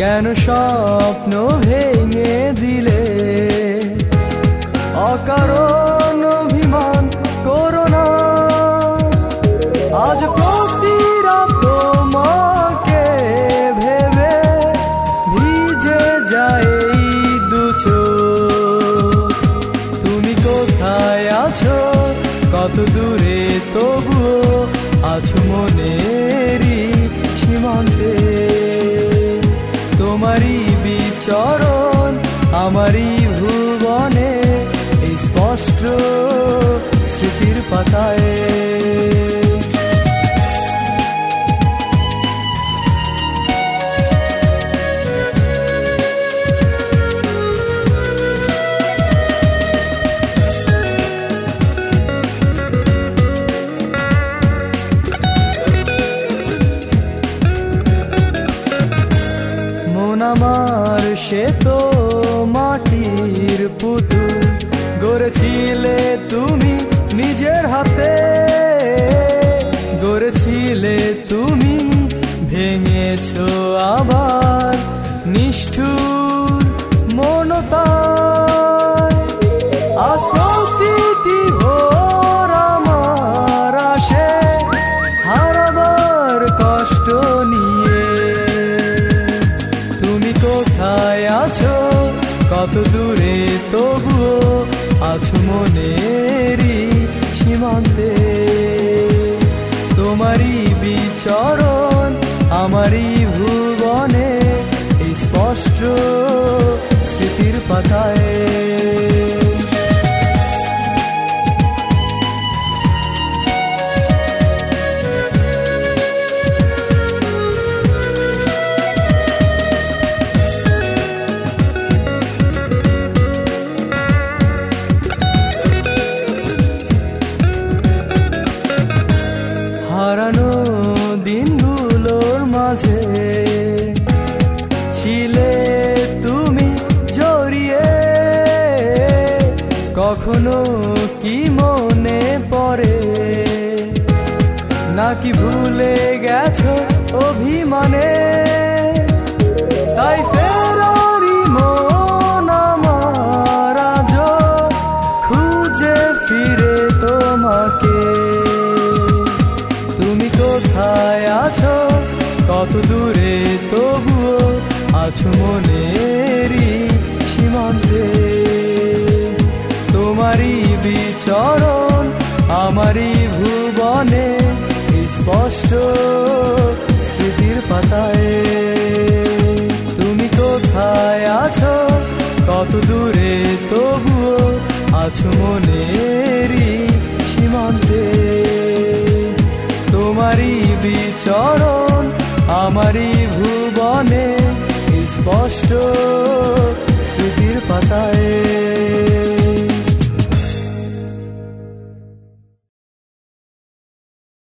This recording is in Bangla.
কেন স্বপ্ন ভেঙে দিলে? অকারণ অভিমান করো না, আজ প্রতি রাত তোমাকে ভেবে ভিজে যায় এই দু চোখ। তুমি কোথায় আছো, কত দূরে, তবুও আছো মনেরই সীমান্তে। তোমারই বিচরণ আমারই ভুবনে, এই স্পষ্ট স্মৃতির পাতায়। আমার সে তো মাটির পুতুল, গড়েছিলে তুমি নিজের হাতে, গড়েছিলে তুমি, ভেঙেছো আবার নিষ্ঠুর মনতায়। আজ প্রতিটি ভোর আমার আসে হারাবার কষ্ট নিয়ে। কোথায় আছো, কত দূরে, তবুও আছো মনেরই সীমান্তে। তোমারই বিচরণ আমারই ভুবনে, এই স্পষ্ট স্মৃতির পাতায়। হারানো দিনগুলোর মাঝে ছিলে তুমি জড়িয়ে, কখনো কি মনে পড়ে, নাকি ভুলে গেছো অভিমানে? তাই ফেরারি মন আমার আজও খুঁজে ফিরে তোমাকে। তুমি কোথায় আছো, কত দূরে, তবুও আছো মনেরই সীমান্তে। তোমারই বিচরণ আমারই ভুবনে, স্পষ্ট স্মৃতির পাতায়। তুমি কোথায় আছো, কত দূরে, তবুও আছো মনেরই সীমান্তে। তোমারই বিচরণ আমারই ভুবনে, স্পষ্ট স্মৃতির পাতায়।